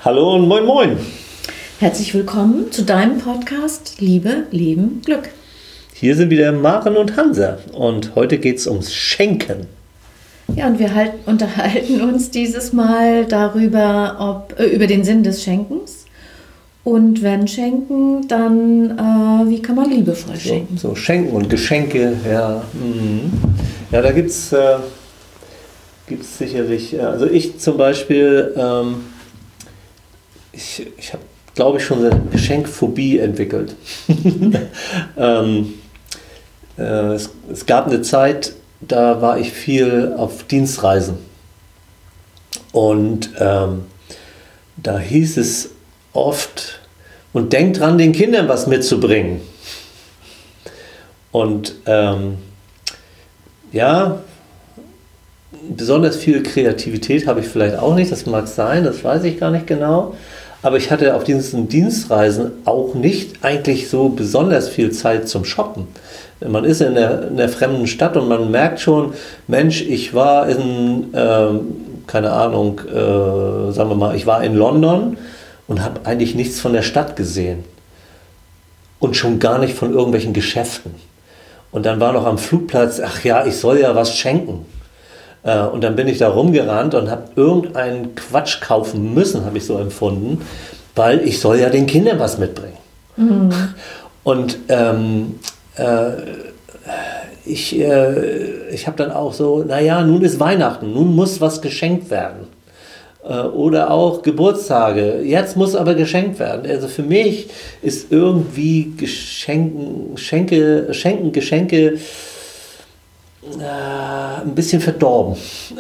Hallo und moin moin. Herzlich willkommen zu deinem Podcast Liebe, Leben, Glück. Hier sind wieder Maren und Hansa und heute geht es ums Schenken. Ja, und wir unterhalten uns dieses Mal darüber, über den Sinn des Schenkens. Und wenn schenken, dann wie kann man liebevoll schenken? So Schenken und Geschenke, ja. Ja, da gibt's sicherlich, also ich zum Beispiel, ich habe, glaube ich, schon eine Geschenkphobie entwickelt. Es gab eine Zeit, da war ich viel auf Dienstreisen. Und da hieß es oft, und denkt dran, den Kindern was mitzubringen. Und ja, besonders viel Kreativität habe ich vielleicht auch nicht, das mag sein, das weiß ich gar nicht genau. Aber ich hatte auf diesen Dienstreisen auch nicht eigentlich so besonders viel Zeit zum Shoppen. Man ist in einer fremden Stadt und man merkt schon, Mensch, ich war in, keine Ahnung, sagen wir mal, ich war in London und habe eigentlich nichts von der Stadt gesehen. Und schon gar nicht von irgendwelchen Geschäften. Und dann war noch am Flugplatz, ach ja, ich soll ja was schenken. Und dann bin ich da rumgerannt und habe irgendeinen Quatsch kaufen müssen, habe ich so empfunden, weil ich soll ja den Kindern was mitbringen. Mhm. Und ich habe dann auch so, naja, nun ist Weihnachten, nun muss was geschenkt werden. Oder auch Geburtstage, jetzt muss aber geschenkt werden. Also für mich ist irgendwie Geschenke ein bisschen verdorben.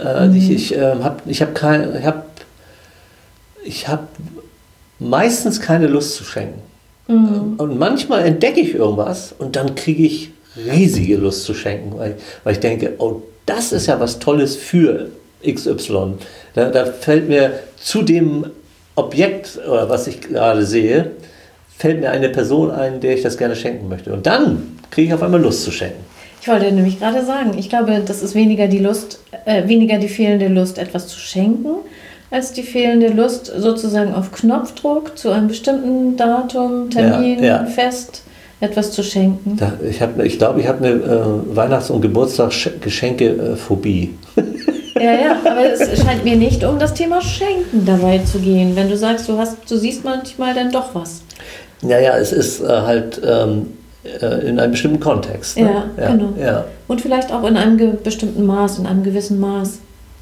Ich habe meistens keine Lust zu schenken. Und manchmal entdecke ich irgendwas und dann kriege ich riesige Lust zu schenken, weil ich denke, oh, das ist ja was Tolles für XY. Da fällt mir zu dem Objekt, oder was ich gerade sehe, fällt mir eine Person ein, der ich das gerne schenken möchte. Und dann kriege ich auf einmal Lust zu schenken. Ich wollte nämlich gerade sagen, ich glaube, das ist weniger die fehlende Lust, etwas zu schenken, als die fehlende Lust sozusagen auf Knopfdruck zu einem bestimmten Datum, Termin, Fest etwas zu schenken. Ich glaube, ich habe eine Weihnachts- und Geburtstagsgeschenke-Phobie. Ja, aber es scheint mir nicht um das Thema Schenken dabei zu gehen. Wenn du sagst, du siehst manchmal dann doch was. Naja, es ist halt in einem bestimmten Kontext. Ne? Ja, genau. Ja. Und vielleicht auch in einem bestimmten Maß, in einem gewissen Maß.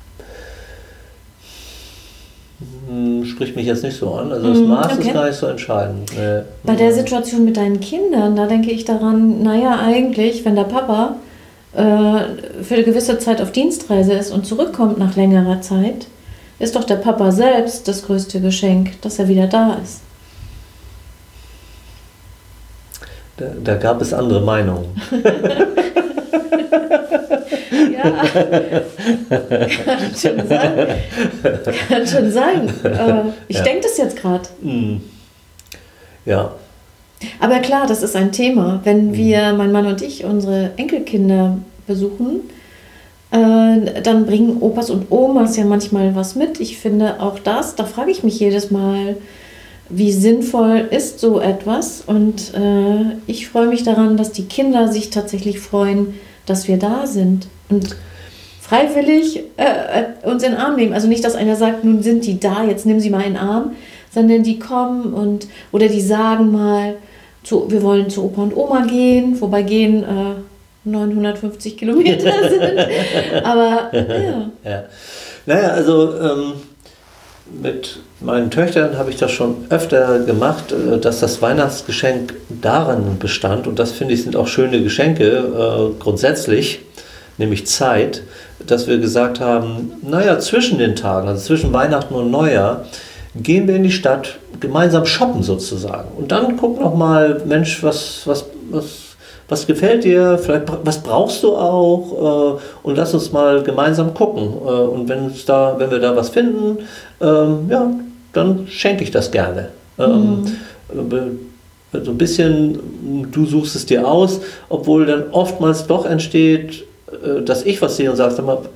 Spricht mich jetzt nicht so an. Also das Maß ist gar nicht so entscheidend. Bei der Situation mit deinen Kindern, da denke ich daran, naja, eigentlich, wenn der Papa für eine gewisse Zeit auf Dienstreise ist und zurückkommt nach längerer Zeit, ist doch der Papa selbst das größte Geschenk, dass er wieder da ist. Da gab es andere Meinungen. Ja, kann schon sein. Ich denke das jetzt gerade. Ja. Aber klar, das ist ein Thema. Wenn wir, mein Mann und ich, unsere Enkelkinder besuchen, dann bringen Opas und Omas ja manchmal was mit. Ich finde auch da frage ich mich jedes Mal, wie sinnvoll ist so etwas? Und ich freue mich daran, dass die Kinder sich tatsächlich freuen, dass wir da sind und freiwillig uns in den Arm nehmen. Also nicht, dass einer sagt, nun sind die da, jetzt nimm sie mal in den Arm, sondern die kommen oder die sagen mal, wir wollen zu Opa und Oma gehen, wobei gehen 950 Kilometer sind. Aber ja. Naja, also mit meinen Töchtern habe ich das schon öfter gemacht, dass das Weihnachtsgeschenk darin bestand, und das finde ich sind auch schöne Geschenke grundsätzlich, nämlich Zeit, dass wir gesagt haben, naja, zwischen den Tagen, also zwischen Weihnachten und Neujahr, gehen wir in die Stadt, gemeinsam shoppen sozusagen. Und dann guck noch mal, Mensch, was gefällt dir, vielleicht was brauchst du auch, und lass uns mal gemeinsam gucken. Und wenn wir da was finden, ja, dann schenke ich das gerne. So ein bisschen, du suchst es dir aus, obwohl dann oftmals doch entsteht, dass ich was sehe und sage, sag mal,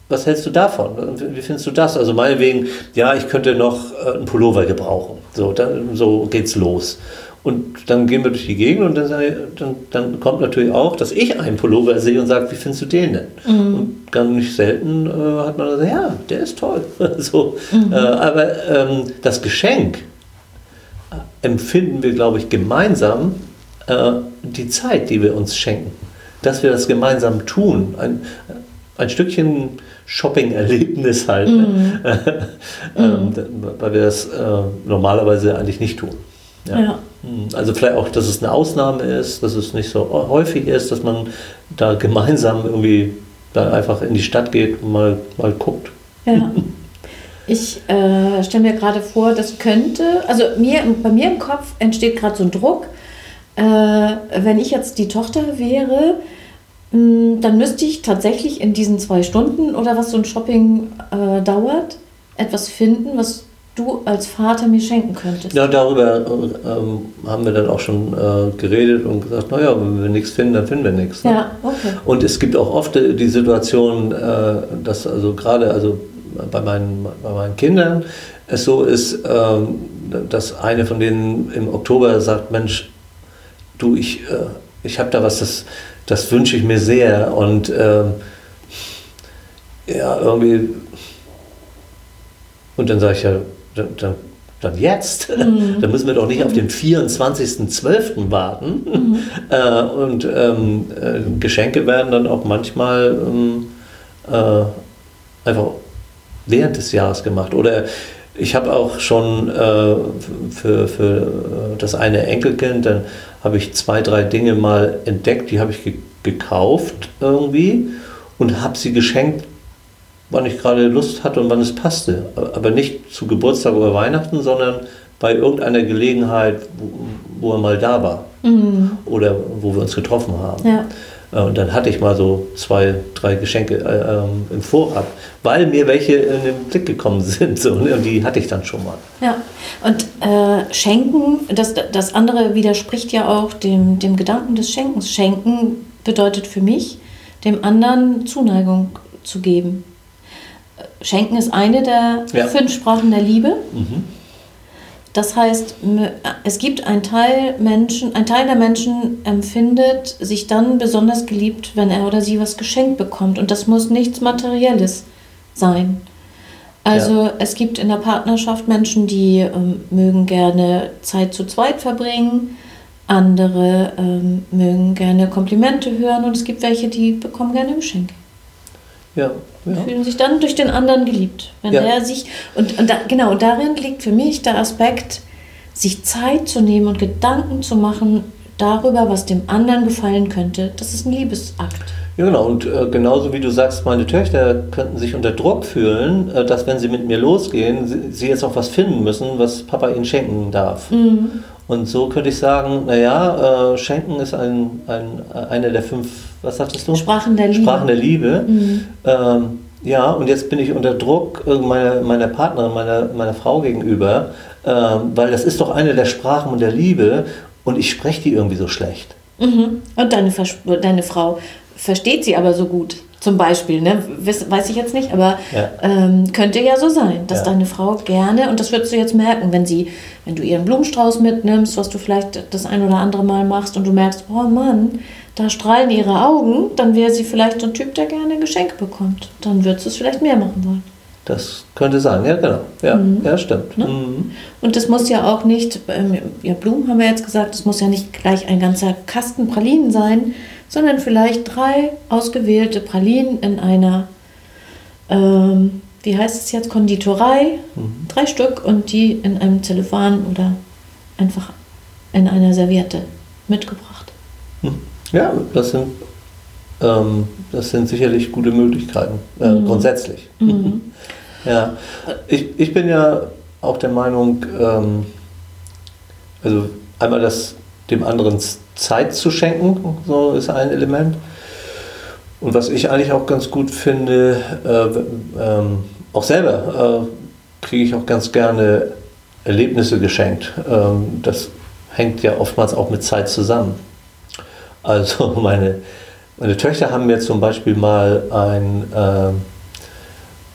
was hältst du davon? Wie findest du das? Also meinetwegen, ja, ich könnte noch einen Pullover gebrauchen. So geht's los. Und dann gehen wir durch die Gegend und dann kommt natürlich auch, dass ich einen Pullover sehe und sage, wie findest du den denn? Und gar nicht selten hat man gesagt, ja, der ist toll. So, aber das Geschenk empfinden wir, glaube ich, gemeinsam die Zeit, die wir uns schenken. Dass wir das gemeinsam tun. Ein Stückchen Shopping-Erlebnis halt. Weil wir das normalerweise eigentlich nicht tun. Ja. Also vielleicht auch, dass es eine Ausnahme ist, dass es nicht so häufig ist, dass man da gemeinsam irgendwie da einfach in die Stadt geht und mal guckt. Ja. Ich stelle mir gerade vor, das könnte, also bei mir im Kopf entsteht gerade so ein Druck, wenn ich jetzt die Tochter wäre, dann müsste ich tatsächlich in diesen 2 Stunden oder was so ein Shopping dauert, etwas finden, was du als Vater mir schenken könntest. Ja, darüber haben wir dann auch schon geredet und gesagt, naja, wenn wir nichts finden, dann finden wir nichts. Ne? Ja, okay. Und es gibt auch oft die Situation, dass also gerade bei meinen Kindern es so ist, dass eine von denen im Oktober sagt, Mensch, du, ich habe da was, das wünsche ich mir sehr und ja, irgendwie, und dann sage ich ja, dann jetzt. Dann müssen wir doch nicht auf den 24.12. warten. Und Geschenke werden dann auch manchmal einfach während des Jahres gemacht. Oder ich habe auch schon für das eine Enkelkind, dann habe ich 2, 3 Dinge mal entdeckt, die habe ich gekauft irgendwie und habe sie geschenkt, wann ich gerade Lust hatte und wann es passte. Aber nicht zu Geburtstag oder Weihnachten, sondern bei irgendeiner Gelegenheit, wo er mal da war. Oder wo wir uns getroffen haben. Ja. Und dann hatte ich mal so 2, 3 Geschenke im Vorrat, weil mir welche in den Blick gekommen sind. So, und die hatte ich dann schon mal. Ja, und Schenken, das andere widerspricht ja auch dem Gedanken des Schenkens. Schenken bedeutet für mich, dem anderen Zuneigung zu geben. Schenken ist eine der 5 Sprachen der Liebe. Das heißt, es gibt ein Teil der Menschen empfindet sich dann besonders geliebt, wenn er oder sie was geschenkt bekommt. Und das muss nichts Materielles sein. Also es gibt in der Partnerschaft Menschen, die mögen gerne Zeit zu zweit verbringen. Andere mögen gerne Komplimente hören. Und es gibt welche, die bekommen gerne Geschenke. Ja. Fühlen sich dann durch den anderen geliebt. Wenn er sich und darin liegt für mich der Aspekt, sich Zeit zu nehmen und Gedanken zu machen darüber, was dem anderen gefallen könnte. Das ist ein Liebesakt. Ja, genau. Und genauso wie du sagst, meine Töchter könnten sich unter Druck fühlen, dass wenn sie mit mir losgehen, sie jetzt auch was finden müssen, was Papa ihnen schenken darf. Und so könnte ich sagen, naja, Schenken ist eine der 5, was sagtest du? Sprachen der Liebe. Sprachen der Liebe. Ja, und jetzt bin ich unter Druck meiner Partnerin, meiner Frau gegenüber, weil das ist doch eine der Sprachen der Liebe und ich spreche die irgendwie so schlecht. Und deine Frau versteht sie aber so gut. Zum Beispiel, ne? Weiß ich jetzt nicht, aber könnte ja so sein, dass deine Frau gerne, und das würdest du jetzt merken, wenn du ihren Blumenstrauß mitnimmst, was du vielleicht das ein oder andere Mal machst und du merkst, oh Mann, da strahlen ihre Augen, dann wäre sie vielleicht so ein Typ, der gerne Geschenke bekommt. Dann würdest du es vielleicht mehr machen wollen. Das könnte sein, ja genau. Ja, stimmt. Ne? Und das muss ja auch nicht, Blumen haben wir jetzt gesagt, das muss ja nicht gleich ein ganzer Kasten Pralinen sein, sondern vielleicht 3 ausgewählte Pralinen in einer, wie heißt es jetzt, Konditorei, 3 Stück und die in einem Zellophan oder einfach in einer Serviette mitgebracht. Ja, das sind sicherlich gute Möglichkeiten, grundsätzlich. Ja, ich bin ja auch der Meinung, also einmal dem anderen Zeit zu schenken, so ist ein Element. Und was ich eigentlich auch ganz gut finde, auch selber kriege ich auch ganz gerne Erlebnisse geschenkt. Das hängt ja oftmals auch mit Zeit zusammen. Also meine Töchter haben mir zum Beispiel mal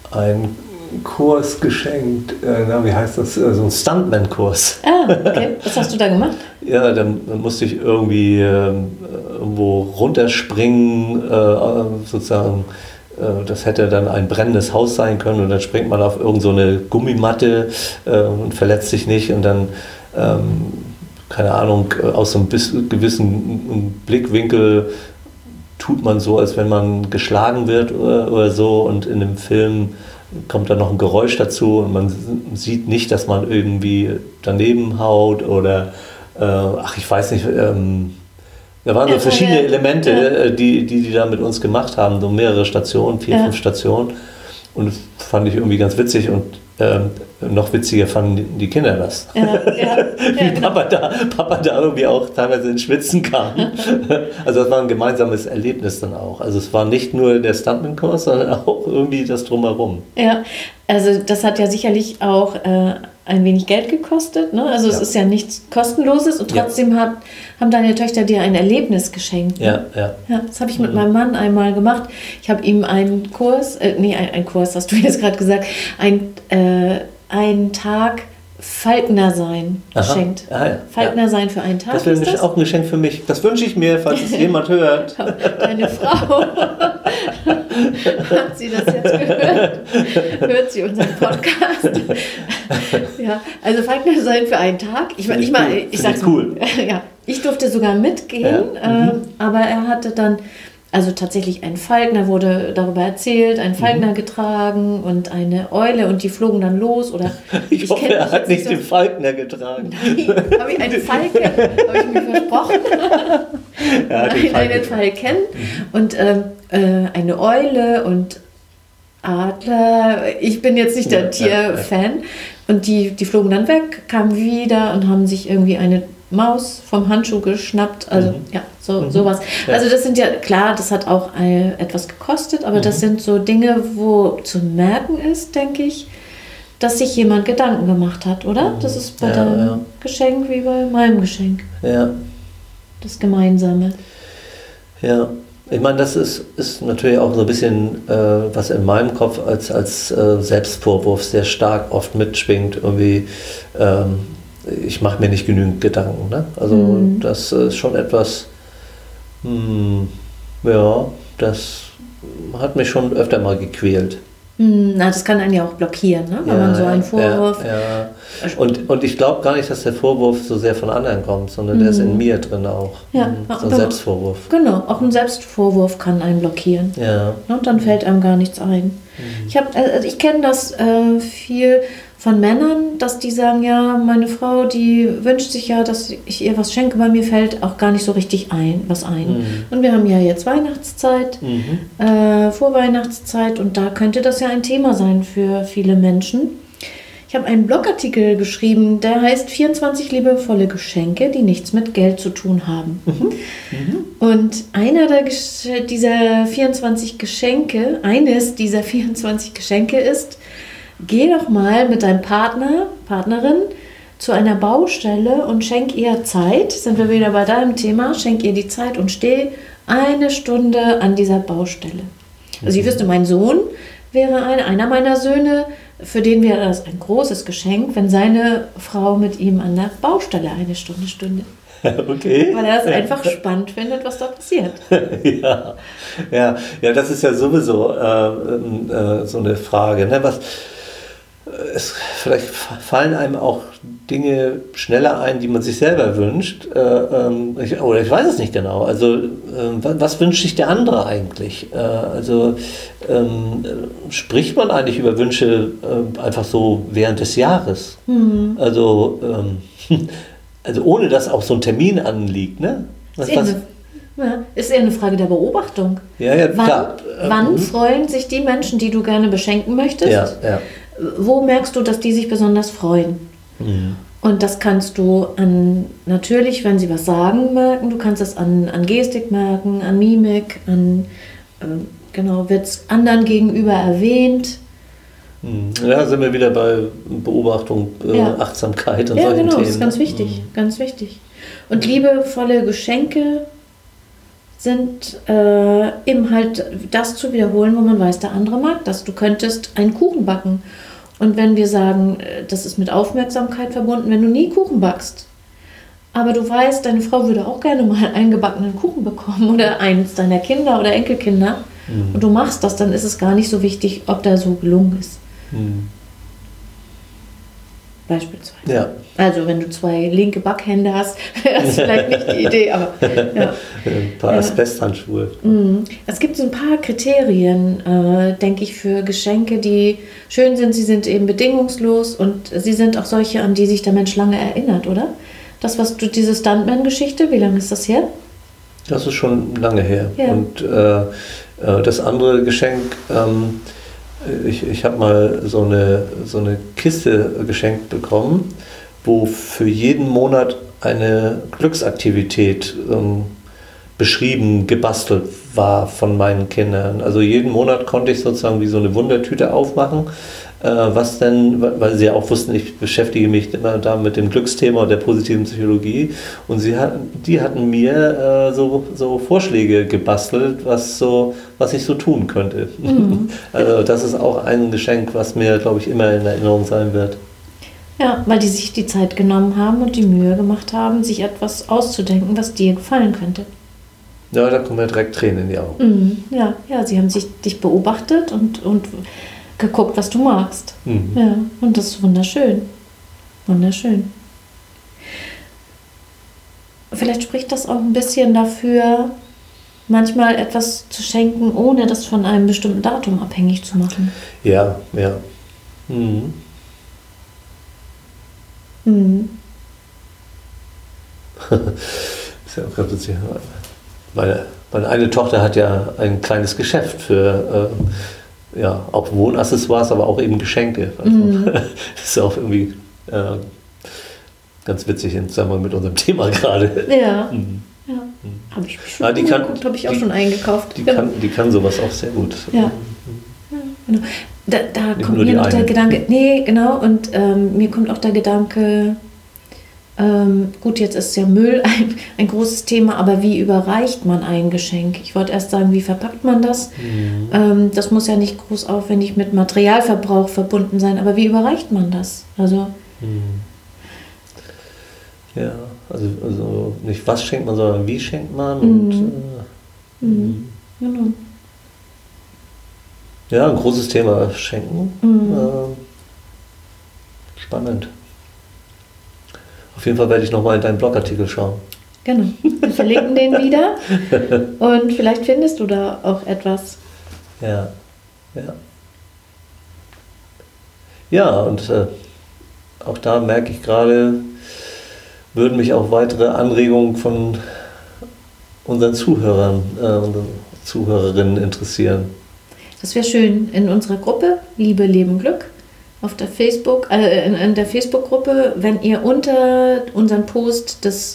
einen Kurs geschenkt, wie heißt das, so ein Stuntman-Kurs. Okay. Was hast du da gemacht? Ja, dann musste ich irgendwie irgendwo runterspringen, sozusagen. Das hätte dann ein brennendes Haus sein können und dann springt man auf irgend so eine Gummimatte und verletzt sich nicht und dann, keine Ahnung, aus so einem gewissen Blickwinkel tut man so, als wenn man geschlagen wird oder so und in dem Film kommt dann noch ein Geräusch dazu und man sieht nicht, dass man irgendwie daneben haut oder, ich weiß nicht, da waren so verschiedene Elemente, die da mit uns gemacht haben, so mehrere Stationen, 4-5 Stationen und das fand ich irgendwie ganz witzig und noch witziger fanden die Kinder das. Wie genau. Papa da irgendwie auch teilweise ins Schwitzen kam. Also das war ein gemeinsames Erlebnis dann auch. Also es war nicht nur der Stuntman-Kurs, sondern auch irgendwie das Drumherum. Ja, also das hat ja sicherlich auch ein wenig Geld gekostet. Ne? Also es ist ja nichts Kostenloses und trotzdem haben deine Töchter dir ein Erlebnis geschenkt. Ne? Ja, das habe ich mit meinem Mann einmal gemacht. Ich habe ihm einen Kurs, ein Kurs, hast du jetzt gerade gesagt, einen Tag Falkner sein geschenkt. Falkner sein für einen Tag. Das wäre auch ein Geschenk für mich. Das wünsche ich mir, falls es jemand hört. Deine Frau, hat sie das jetzt gehört? Hört sie unseren Podcast? Ja, also Falkner sein für einen Tag. Ich sag's cool. Ja, ich durfte sogar mitgehen, aber er hatte dann also tatsächlich ein Falkner, wurde darüber erzählt, ein Falkner getragen und eine Eule und die flogen dann los. Oder ich hoffe, er hat nicht den Falkner getragen. Nein, habe ich einen Falken, habe ich mir versprochen. Einen Falken und eine Eule und Adler. Ich bin jetzt nicht der Tierfan. Und die flogen dann weg, kamen wieder und haben sich irgendwie eine Maus vom Handschuh geschnappt, also sowas. Ja. Also das sind ja, klar, das hat auch etwas gekostet, aber das sind so Dinge, wo zu merken ist, denke ich, dass sich jemand Gedanken gemacht hat, oder? Das ist bei deinem Geschenk wie bei meinem Geschenk. Ja. Das Gemeinsame. Ja, ich meine, das ist natürlich auch so ein bisschen, was in meinem Kopf als Selbstvorwurf sehr stark oft mitschwingt, irgendwie, ich mache mir nicht genügend Gedanken. Ne? Also das ist schon etwas, das hat mich schon öfter mal gequält. Das kann einen ja auch blockieren, ne? Wenn man so einen Vorwurf... Ja. Und ich glaube gar nicht, dass der Vorwurf so sehr von anderen kommt, sondern der ist in mir drin auch. Ja. So ein Selbstvorwurf. Genau, auch ein Selbstvorwurf kann einen blockieren. Ja. Und dann fällt einem gar nichts ein. Ich kenne das viel von Männern, dass die sagen, ja, meine Frau, die wünscht sich ja, dass ich ihr was schenke, weil mir fällt auch gar nicht so richtig was ein. Und wir haben ja jetzt Weihnachtszeit, Vorweihnachtszeit und da könnte das ja ein Thema sein für viele Menschen. Ich habe einen Blogartikel geschrieben, der heißt 24 liebevolle Geschenke, die nichts mit Geld zu tun haben. Und eines dieser 24 Geschenke ist, geh doch mal mit deinem Partnerin zu einer Baustelle und schenk ihr Zeit. Sind wir wieder bei deinem Thema. Schenk ihr die Zeit und steh 1 Stunde an dieser Baustelle. Also ich wüsste, mein Sohn wäre einer meiner Söhne, für den wäre das ein großes Geschenk, wenn seine Frau mit ihm an der Baustelle 1 Stunde stünde. Okay. Weil er es einfach spannend findet, was da passiert. Ja, das ist ja sowieso so eine Frage. Ne? Vielleicht fallen einem auch Dinge schneller ein, die man sich selber wünscht. Ich weiß es nicht genau. Also was wünscht sich der andere eigentlich? Spricht man eigentlich über Wünsche einfach so während des Jahres? Also ohne dass auch so ein Termin anliegt, ne? Ist eher eine Frage der Beobachtung. Ja, klar. Wann freuen sich die Menschen, die du gerne beschenken möchtest? Ja. Wo merkst du, dass die sich besonders freuen? Und das kannst du natürlich, wenn sie was sagen, merken. Du kannst es an Gestik merken, an Mimik, wird es anderen gegenüber erwähnt. Ja, sind wir wieder bei Beobachtung, Achtsamkeit und solchen Themen. Ja, genau, das ist ganz wichtig, ganz wichtig. Und liebevolle Geschenke sind eben halt das zu wiederholen, wo man weiß, der andere mag das. Du könntest einen Kuchen backen. Und wenn wir sagen, das ist mit Aufmerksamkeit verbunden, wenn du nie Kuchen backst, aber du weißt, deine Frau würde auch gerne mal einen gebackenen Kuchen bekommen oder eins deiner Kinder oder Enkelkinder und du machst das, dann ist es gar nicht so wichtig, ob der so gelungen ist. Beispielsweise. Ja. Also wenn du 2 linke Backhände hast, wäre das vielleicht nicht die Idee, aber ja. Ein paar Asbesthandschuhe. Es gibt so ein paar Kriterien, denke ich, für Geschenke, die schön sind. Sie sind eben bedingungslos und sie sind auch solche, an die sich der Mensch lange erinnert, oder? Das, was du, diese Stuntman-Geschichte, wie lange ist das her? Das ist schon lange her. Ja. Und das andere Geschenk, ich habe mal so eine Kiste geschenkt bekommen, wo für jeden Monat eine Glücksaktivität beschrieben, gebastelt war von meinen Kindern. Also jeden Monat konnte ich sozusagen wie so eine Wundertüte aufmachen, was denn, weil sie ja auch wussten, ich beschäftige mich immer da mit dem Glücksthema und der positiven Psychologie, und die hatten mir so Vorschläge gebastelt, was ich so tun könnte. Also das ist auch ein Geschenk, was mir, glaube ich, immer in Erinnerung sein wird. Ja, weil die sich die Zeit genommen haben und die Mühe gemacht haben, sich etwas auszudenken, was dir gefallen könnte. Ja, da kommen ja direkt Tränen in die Augen. Ja, sie haben dich beobachtet und geguckt, was du magst. Ja, und das ist wunderschön. Wunderschön. Vielleicht spricht das auch ein bisschen dafür, manchmal etwas zu schenken, ohne das von einem bestimmten Datum abhängig zu machen. Ja. Ist ja auch ganz witzig. Meine eine Tochter hat ja ein kleines Geschäft für auch Wohnaccessoires, aber auch eben Geschenke. Also, das ist auch irgendwie ganz witzig im Zusammenhang mit unserem Thema gerade. Ja. Habe ich schon angeguckt, habe ich auch schon eingekauft. Die kann sowas auch sehr gut. Ja. Genau. Da kommt mir noch der Gedanke, und mir kommt auch der Gedanke, gut, jetzt ist ja Müll ein großes Thema, aber wie überreicht man ein Geschenk? Ich wollte erst sagen, wie verpackt man das? Das muss ja nicht groß aufwendig mit Materialverbrauch verbunden sein, aber wie überreicht man das? Also ja, also nicht was schenkt man, sondern wie schenkt man und genau. Ja, ein großes Thema, Schenken. Spannend. Auf jeden Fall werde ich nochmal in deinen Blogartikel schauen. Genau, wir verlinken den wieder und vielleicht findest du da auch etwas. Ja, und auch da merke ich gerade, würden mich auch weitere Anregungen von unseren Zuhörern und Zuhörerinnen interessieren. Das wäre schön. In unserer Gruppe Liebe, Leben, Glück auf der in der Facebook-Gruppe, wenn ihr unter unseren Post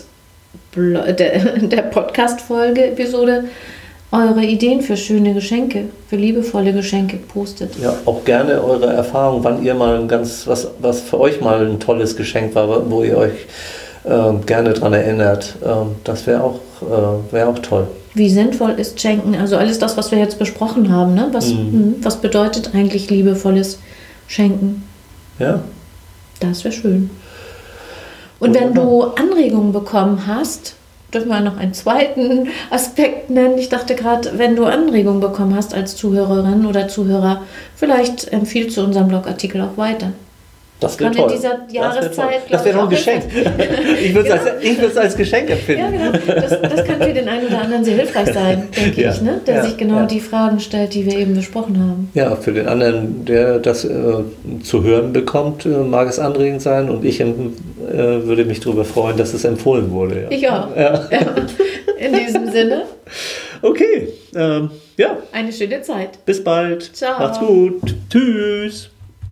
der Podcast-Folge-Episode eure Ideen für schöne Geschenke, für liebevolle Geschenke postet. Ja, auch gerne eure Erfahrungen, wann ihr mal was für euch mal ein tolles Geschenk war, wo ihr euch gerne dran erinnert. Das wäre auch toll. Wie sinnvoll ist Schenken? Also alles das, was wir jetzt besprochen haben, ne? Was bedeutet eigentlich liebevolles Schenken? Ja. Das wäre schön. Und wenn du Anregungen bekommen hast, dürfen wir noch einen zweiten Aspekt nennen. Ich dachte gerade, wenn du Anregungen bekommen hast als Zuhörerin oder Zuhörer, vielleicht empfiehlst du unseren Blogartikel auch weiter. Das wäre toll. In dieser Jahreszeit, das wäre noch ein Geschenk. Ich würde es als Geschenk empfinden. Ja, genau. Das kann für den einen oder anderen sehr hilfreich sein, denke ich, ne? Der sich die Fragen stellt, die wir eben besprochen haben. Ja, für den anderen, der das zu hören bekommt, mag es anregend sein, und ich würde mich darüber freuen, dass es empfohlen wurde. Ja. Ich auch. Ja. In diesem Sinne. Okay. Eine schöne Zeit. Bis bald. Ciao. Macht's gut. Tschüss.